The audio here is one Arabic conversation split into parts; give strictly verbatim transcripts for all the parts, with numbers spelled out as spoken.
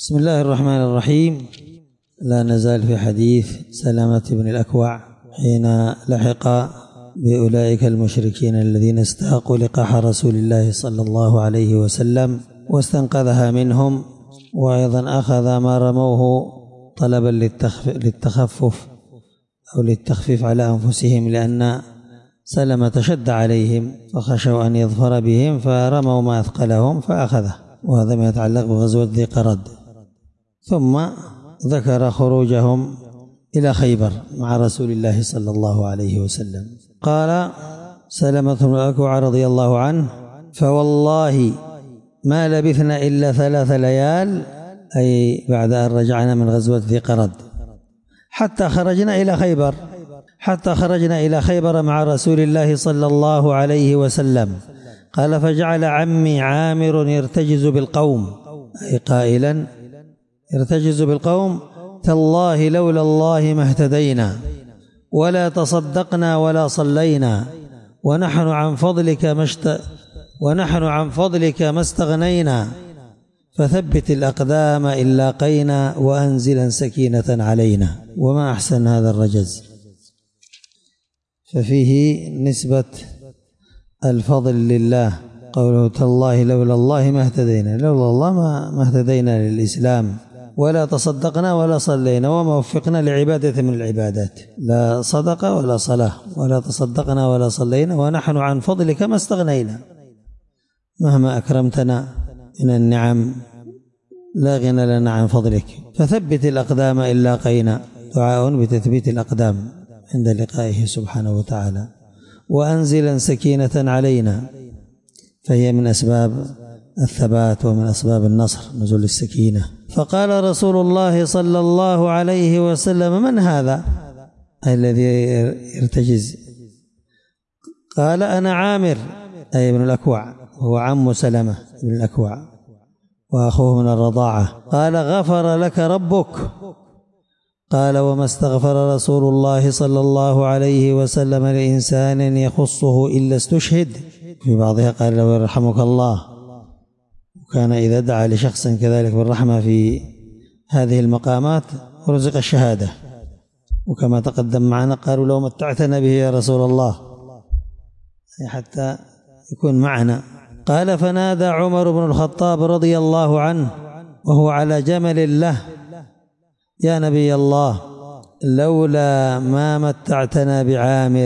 بسم الله الرحمن الرحيم. لا نزال في حديث سلمة بن الأكوع حين لحق بأولئك المشركين الذين استاقوا لقاح رسول الله صلى الله عليه وسلم واستنقذها منهم، وأيضا أخذ ما رموه طلبا للتخفف أو للتخفيف على أنفسهم، لأن سلمة شد عليهم فخشوا أن يظفر بهم فرموا ما أثقلهم فأخذه، وهذا ما يتعلق بغزوة ذي قرد. ثم ذكر خروجهم إلى خيبر مع رسول الله صلى الله عليه وسلم. قال سلمة بن الأكوع رضي الله عنه: فوالله ما لبثنا إلا ثلاث ليال، أي بعد أن رجعنا من غزوة ذي قرد، حتى خرجنا إلى خيبر حتى خرجنا إلى خيبر مع رسول الله صلى الله عليه وسلم. قال: فجعل عمي عامر يرتجز بالقوم، أي قائلا يرتجز بالقوم: تالله لولا الله ما اهتدينا ولا تصدقنا ولا صلينا ونحن عن فضلك ما اشت... ونحن عن فضلك ما استغنينا، فثبت الأقدام إن لاقينا وأنزلا سكينة علينا. وما أحسن هذا الرجز، ففيه نسبة الفضل لله. قوله: تالله لولا الله ما اهتدينا، لولا الله ما اهتدينا للإسلام، ولا تصدقنا ولا صلينا، وما وفقنا لعبادة من العبادات، لا صدقة ولا صلاة، ولا تصدقنا ولا صلينا، ونحن عن فضلك ما استغنينا. مهما أكرمتنا من النعم لا غنى لنا عن فضلك. فثبت الأقدام إن لاقينا، دعاء بتثبيت الأقدام عند لقائه سبحانه وتعالى. وأنزلا سكينة علينا، فهي من أسباب الثبات ومن أسباب النصر نزول السكينة. فقال رسول الله صلى الله عليه وسلم: من هذا الذي يرتجز؟ قال: أنا عامر، أي ابن الأكوع، هو عم سلمة بن الأكوع وأخوه من الرضاعة. قال: غفر لك ربك. قال: وما استغفر رسول الله صلى الله عليه وسلم لإنسان يخصه إلا استشهد. في بعضها قال له: يرحمك الله. وكان إذا دعا لشخص كذلك بالرحمة في هذه المقامات رزق الشهادة، وكما تقدم معنا قالوا: لو متعتنا به يا رسول الله، حتى يكون معنا. قال: فنادى عمر بن الخطاب رضي الله عنه وهو على جمل له: يا نبي الله، لولا ما متعتنا بعامر.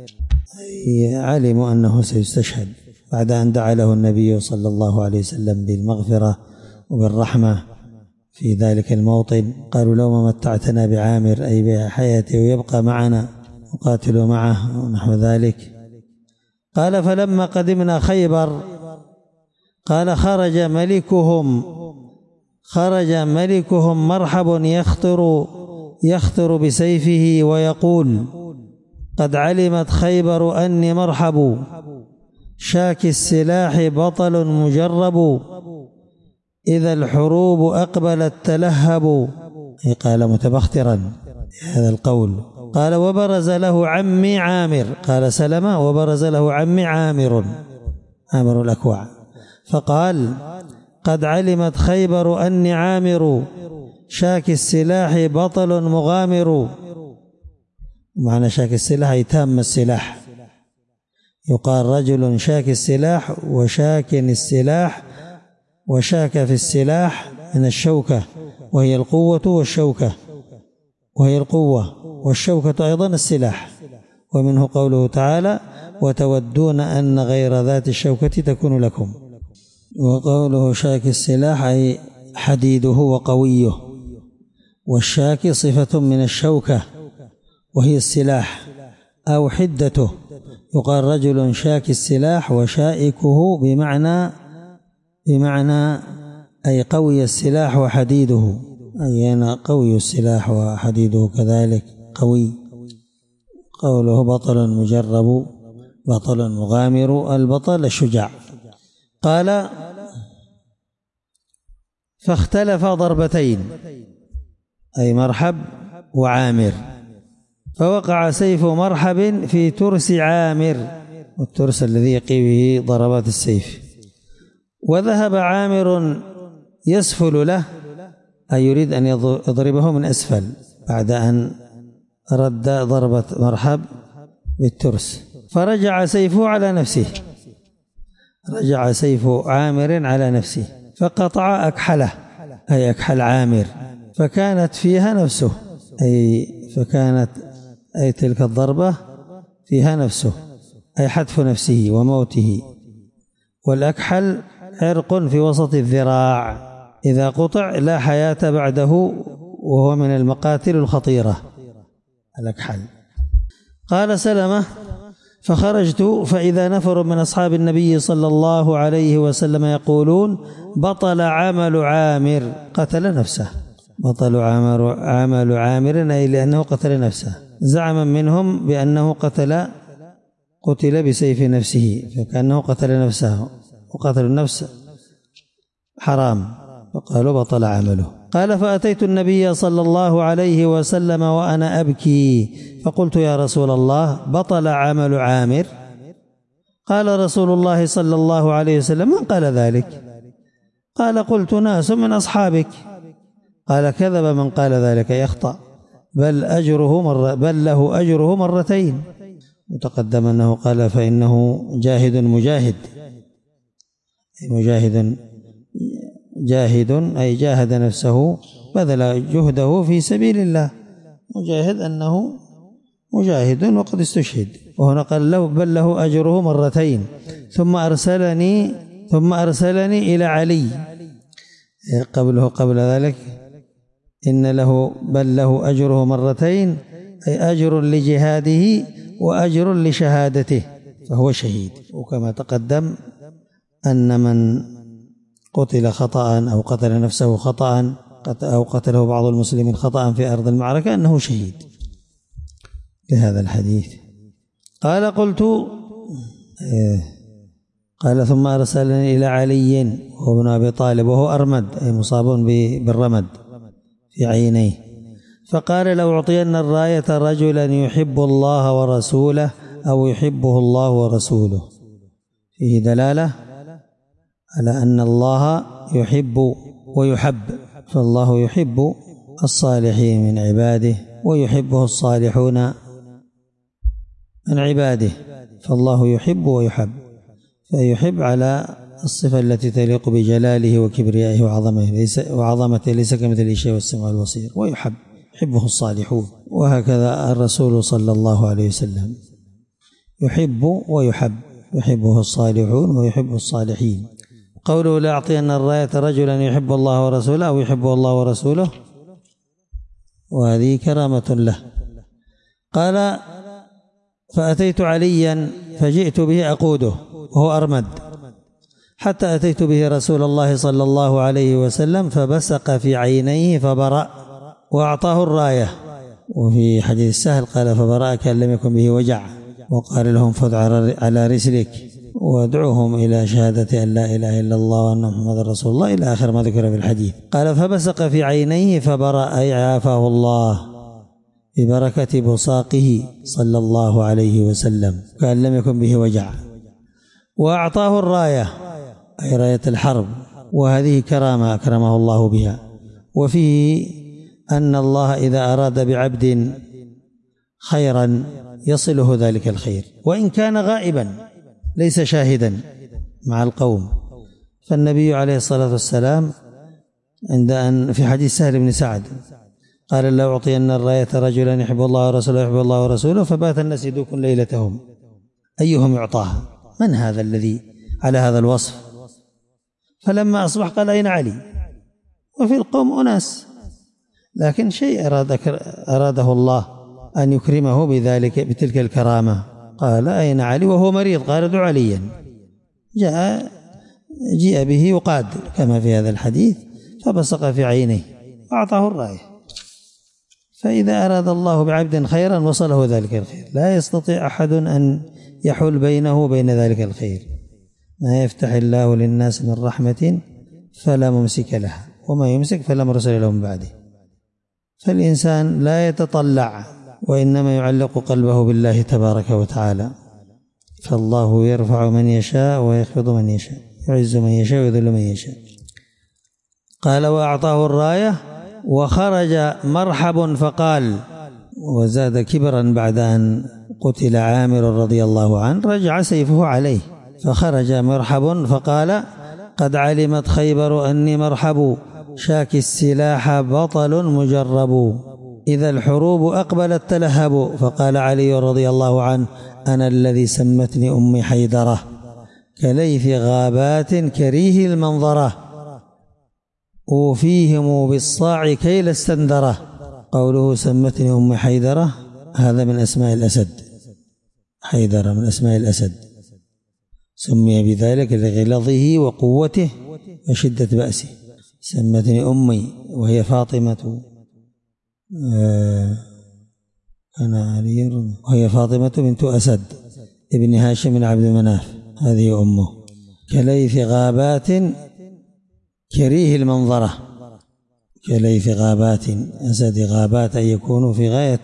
علموا أنه سيستشهد بعد أن دعا له النبي صلى الله عليه وسلم بالمغفرة وبالرحمة في ذلك الموطن. قالوا: لو ما متعتنا بعامر، أي بحياته ويبقى معنا نقاتل معه ونحو ذلك. قال: فلما قدمنا خيبر، قال: خرج ملكهم خرج ملكهم مرحب يخطر يخطر بسيفه ويقول: قد علمت خيبر أني مرحب، شاك السلاح بطل مجرب، إذا الحروب أقبلت تلهب. قال متبخترا هذا القول. قال: وبرز له عمي عامر، قال سلمة: وبرز له عمي عامر عامر الأكوع، فقال: قد علمت خيبر أني عامر، شاك السلاح بطل مغامر. معنى شاك السلاح أي تام السلاح. يقال رجل شاك السلاح وشاك السلاح، وشاك في السلاح من الشوكة، وهي القوة والشوكة، وهي القوة والشوكة أيضا السلاح. ومنه قوله تعالى: وتودون أن غير ذات الشوكة تكون لكم. وقوله شاك السلاح أي حديده وقويه، والشاك صفة من الشوكة وهي السلاح أو حدته. يقال رجل شاك السلاح، وشائكه بمعنى بمعنى أي قوي السلاح وحديده، أي أنا قوي السلاح وحديده كذلك قوي. قوله بطل مجرب، بطل مغامر، البطل الشجاع. قال: فاختلف ضربتين، أي مرحب وعامر، فوقع سيف مرحب في ترس عامر، والترس الذي يقي به ضربات السيف، وذهب عامر يسفل له أي يريد أن يضربه من أسفل بعد أن رد ضربة مرحب بالترس، فرجع سيفه على نفسه، رجع سيف عامر على نفسه فقطع أكحله أي أكحل عامر، فكانت فيها نفسه أي فكانت أي تلك الضربة فيها نفسه أي حتف نفسه وموته. والأكحل عرق في وسط الذراع إذا قطع لا حياة بعده، وهو من المقاتل الخطيرة الأكحل. قال سلمة: فخرجت فإذا نفر من أصحاب النبي صلى الله عليه وسلم يقولون: بطل عمل عامر، قتل نفسه، بطل عمل عمل عامر أي لأنه قتل نفسه، زعما منهم بأنه قتل قتل بسيف نفسه، فكأنه قتل نفسه، وقتل النفس حرام، فقالوا بطل عمله. قال: فأتيت النبي صلى الله عليه وسلم وأنا أبكي، فقلت: يا رسول الله، بطل عمل عامر؟ قال رسول الله صلى الله عليه وسلم: من قال ذلك؟ قال: قلت: ناس من أصحابك. قال: كذب من قال ذلك، يخطأ، بل أجره مرة بل له أجره مرتين. وتقدم أنه قال: فإنه جاهد مجاهد، مجاهد جاهد أي جاهد نفسه، بذل جهده في سبيل الله، مجاهد أنه مجاهد وقد استشهد. وهنا قال له: بل له أجره مرتين، ثم أرسلني ثم أرسلني إلى علي، قبله قبل ذلك إن له بل له أجره مرتين أي أجر لجهاده وأجر لشهادته، فهو شهيد. وكما تقدم أن من قتل خطأ أو قتل نفسه خطأ أو قتله بعض المسلمين خطأ في أرض المعركة أنه شهيد لهذا الحديث. قال: قلت قال: ثم أرسلني إلى علي وهو ابن أبي طالب وهو أرمد أي مصاب بالرمد في عينيه، فقال: لو أعطين الراية رجلا يحب الله ورسوله أو يحبه الله ورسوله. فيه دلالة على أن الله يحب ويحب، فالله يحب الصالحين من عباده ويحبه الصالحون من عباده، فالله يحب ويحب، فيحب على الصفة التي تليق بجلاله وكبريائه وعظمته، ليس وعظمته ليس كمثله شيء والسميع البصير، ويحب يحبه الصالحون. وهكذا الرسول صلى الله عليه وسلم يحب ويحب، يحبه الصالحون ويحب الصالحين. قوله: لأعطين الراية رجلا يحب الله ورسوله أو يحبه الله ورسوله، وهذه كرامة له. قال: فأتيت عليا فجئت به أقوده وهو أرمد، حتى أتيت به رسول الله صلى الله عليه وسلم فبصق في عينيه فبرأ وأعطاه الراية. وفي حديث سهل قال: فبرأ كأن لم يكن به وجع، وقال لهم: فذ على رسلك وادعوهم إلى شهادة أن لا إله إلا الله وأن محمد رسول الله، إلى آخر ما ذكر في الحديث. قال: فبصق في عينيه فبرأ أي عافاه الله ببركة بصاقه صلى الله عليه وسلم كأن لم يكن به وجع، وأعطاه الراية أي راية الحرب، وهذه كرامة أكرمه الله بها. وفيه أن الله إذا أراد بعبد خيرا يصله ذلك الخير وإن كان غائبا ليس شاهدا مع القوم. فالنبي عليه الصلاة والسلام عند أن في حديث سهل بن سعد قال: لو أعطين الراية رجلا يحب الله ورسوله يحب الله ورسوله، فبات الناس يدوكون ليلتهم أيهم يعطاها، من هذا الذي على هذا الوصف؟ فلما أصبح قال: أين علي؟ وفي القوم أناس، لكن شيء أراد أراده الله أن يكرمه بذلك بتلك الكرامة. قال: أين علي؟ وهو مريض. قال: ادع عليا. جاء جيء به يقاد كما في هذا الحديث، فبصق في عينيه وأعطاه الراية. فإذا أراد الله بعبد خيرا وصله ذلك الخير، لا يستطيع أحد أن يحول بينه وبين ذلك الخير. ما يفتح الله للناس من رحمة فلا ممسك لها وما يمسك فلا مرسل له من بعده. فالإنسان لا يتطلع، وإنما يعلق قلبه بالله تبارك وتعالى. فالله يرفع من يشاء ويخفض من يشاء، يعز من يشاء ويذل من يشاء. قال: وأعطاه الراية وخرج مرحب فقال، وزاد كبرا بعد أن قتل عامر رضي الله عنه، رجع سيفه عليه، فخرج مرحب فقال: قد علمت خيبر أني مرحب، شاك السلاح بطل مجرب، إذا الحروب أقبلت تلهب. فقال علي رضي الله عنه: أنا الذي سمتني أمي حيدرة، كليث غابات كريه المنظرة، أوفيهم بالصاع كيل السندرة. قوله سمتني أمي حيدرة هذا من أسماء الأسد، حيدرة من أسماء الأسد، سمي بذلك لغلظه وقوته وشدة بأسه. سمتني أمي وهي فاطمة، أنا علي وهي فاطمة بنت أسد ابن هاشم بن عبد مناف، هذه أمه. كليث غابات كريه المنظرة، كليث غابات، أسد غابات أن يكونوا في غاية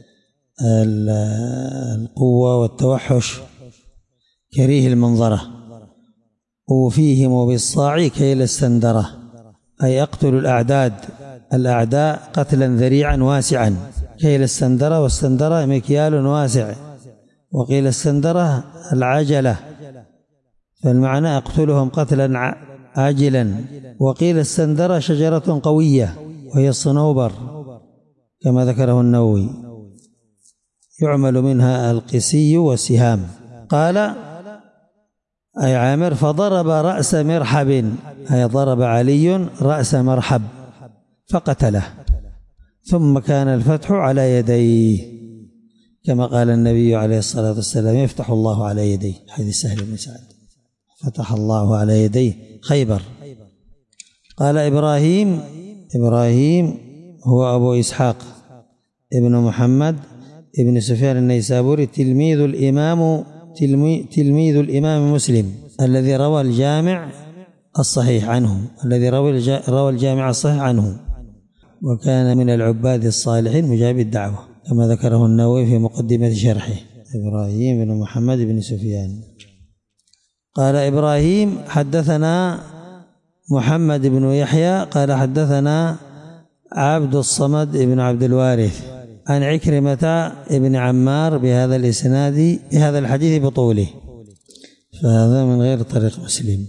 القوة والتوحش، كريه المنظرة. أوفيهم بالصاع كيل السندرة، أي أقتل الأعداد الأعداء قتلا ذريعا واسعا. كيل السندرة، والسندرة مكيال واسع، وقيل السندرة العجلة، فالمعنى أقتلهم قتلا عاجلا. وقيل السندرة شجرة قوية وهي الصنوبر كما ذكره النووي، يعمل منها القسي والسهام. قال أي عامر: فضرب رأس مرحب، أي ضرب علي رأس مرحب فقتله، ثم كان الفتح على يديه، كما قال النبي عليه الصلاة والسلام: يفتح الله على يديه، حديث سهل بن سعد، فتح الله على يديه خيبر. قال إبراهيم، إبراهيم هو أبو إسحاق ابن محمد ابن سفيان النيسابوري، تلميذ الإمام تلميذ الإمام مسلم الذي روى الجامع الصحيح عنه، الذي روى روى الجامع الصحيح عنه، وكان من العباد الصالحين مجاب الدعوة كما ذكره النووي في مقدمة شرحه. إبراهيم بن محمد بن سفيان. قال إبراهيم: حدثنا محمد بن يحيى قال حدثنا عبد الصمد بن عبد الوارث عن عكرمة بن عمار بهذا الإسناد بهذا الحديث بطوله، فهذا من غير طريق مسلم،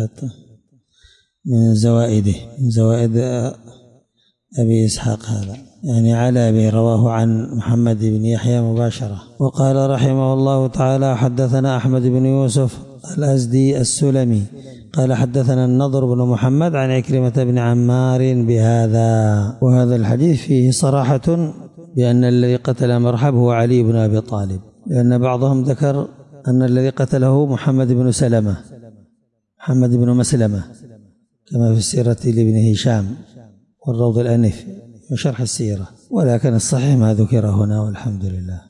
من زوائده، من زوائد أبي إسحاق هذا، يعني على أبي رواه عن محمد بن يحيى مباشرة. وقال رحمه الله تعالى: حدثنا أحمد بن يوسف الأزدي السلمي قال حدثنا النضر بن محمد عن عكرمة بن عمار بهذا. وهذا الحديث فيه صراحة بأن الذي قتل مرحب هو علي بن أبي طالب، لأن بعضهم ذكر أن الذي قتله محمد بن سلمة، محمد بن مسلمة، كما في السيرة لابن هشام والروض الأنف وشرح السيرة، ولكن الصحيح ما ذكر هنا والحمد لله.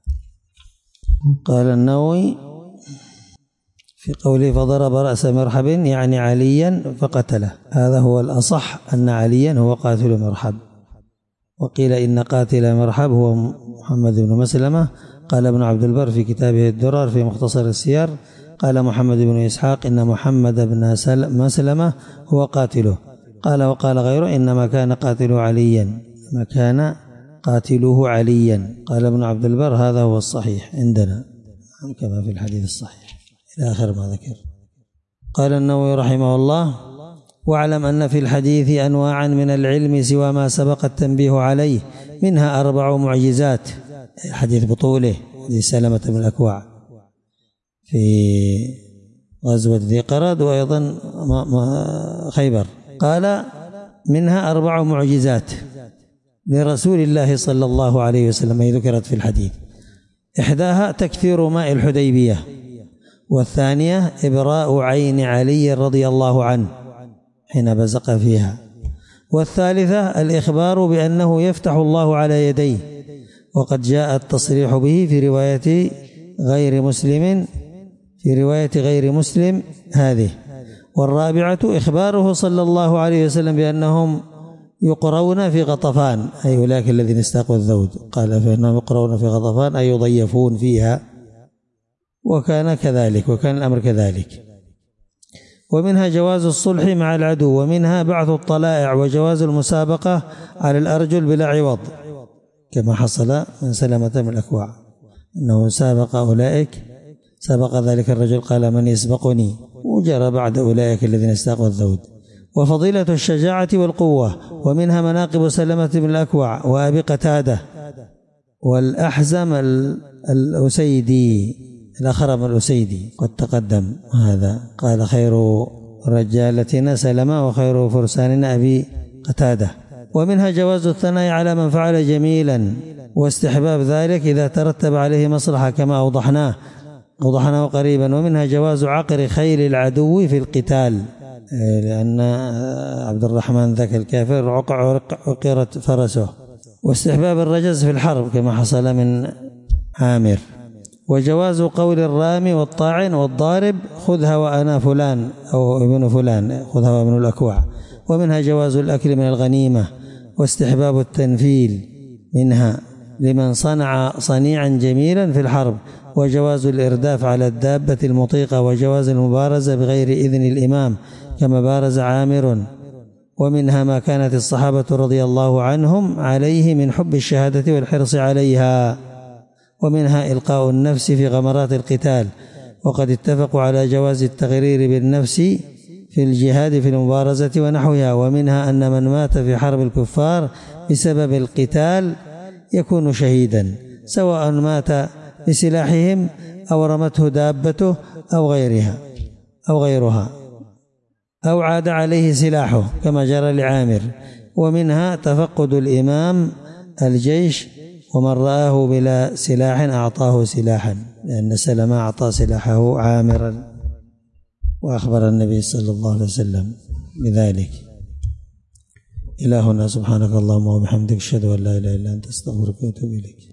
قال النووي في قوله: فضرب رأس مرحب، يعني عليا فقتله، هذا هو الأصح أن عليا هو قاتل مرحب. وقيل إن قاتل مرحب هو محمد بن مسلمة. قال ابن عبد البر في كتابه الدرر في مختصر السير: قال محمد بن إسحاق إن محمد بن مسلمة هو قاتله. قال وقال غيره إنما كان قاتله عليا، ما كان قاتله عليا. قال ابن عبد البر هذا هو الصحيح عندنا كما في الحديث الصحيح إلى آخر ما ذكر. قال النووي رحمه الله: واعلم أن في الحديث أنواعا من العلم سوى ما سبق التنبيه عليه، منها أربع معجزات، حديث بطوله حديث سلمة بن الأكوع في غزوة ذي قرد وأيضا خيبر. قال منها أربع معجزات لرسول الله صلى الله عليه وسلم هي ذكرت في الحديث: إحداها تكثير ماء الحديبية، والثانية إبراء عين علي رضي الله عنه حين بزق فيها، والثالثة الإخبار بأنه يفتح الله على يديه، وقد جاء التصريح به في رواية غير مسلم في رواية غير مسلم هذه. والرابعة إخباره صلى الله عليه وسلم بأنهم يقرون في غطفان، أي أولئك الذين استاقوا الذود، قال فإنهم يقرون في غطفان أي يضيفون فيها، وكان كذلك، وكان الأمر كذلك. ومنها جواز الصلح مع العدو، ومنها بعث الطلائع وجواز المسابقة على الأرجل بلا عوض كما حصل من سلمة بن الأكوع أنه سابق أولئك، سبق ذلك الرجل قال من يسبقني، وجرى بعد أولئك الذين استاقوا الذود. وفضيلة الشجاعة والقوة، ومنها مناقب سلمة بن الأكوع وأبي قتادة والأحزم الأسيدي الأخرم الأسيدي قد تقدم هذا، قال خير رجالتنا سلمة وخير فرساننا أبي قتادة. ومنها جواز الثناء على من فعل جميلا واستحباب ذلك إذا ترتب عليه مصلحة كما أوضحناه أوضحناه قريبا. ومنها جواز عقر خيل العدو في القتال، لأن عبد الرحمن ذاك الكافر عقرت فرسه، واستحباب الرجز في الحرب كما حصل من عامر. وجواز قول الرامي والطاعن والضارب خذها وأنا فلان أو ابن فلان، خذها وابن الأكوع. ومنها جواز الأكل من الغنيمة، واستحباب التنفيل منها لمن صنع صنيعا جميلا في الحرب، وجواز الإرداف على الدابة المطيقة، وجواز المبارزة بغير إذن الإمام كما بارز عامر. ومنها ما كانت الصحابة رضي الله عنهم عليه من حب الشهادة والحرص عليها. ومنها إلقاء النفس في غمرات القتال، وقد اتفقوا على جواز التغرير بالنفس في الجهاد في المبارزة ونحوها. ومنها أن من مات في حرب الكفار بسبب القتال يكون شهيدا، سواء مات بسلاحهم أو رمته دابته أو غيرها أو غيرها أو عاد عليه سلاحه كما جرى لعامر. ومنها تفقد الإمام الجيش، ومن رآه بلا سلاح أعطاه سلاحا، لأن سلمة أعطى سلاحه عامرا، وأخبر النبي صلى الله عليه وسلم بذلك. إلهنا سبحانك اللهم وبحمدك أشهد أن لا إله إلا أنت أستغفرك وأتوب إليك.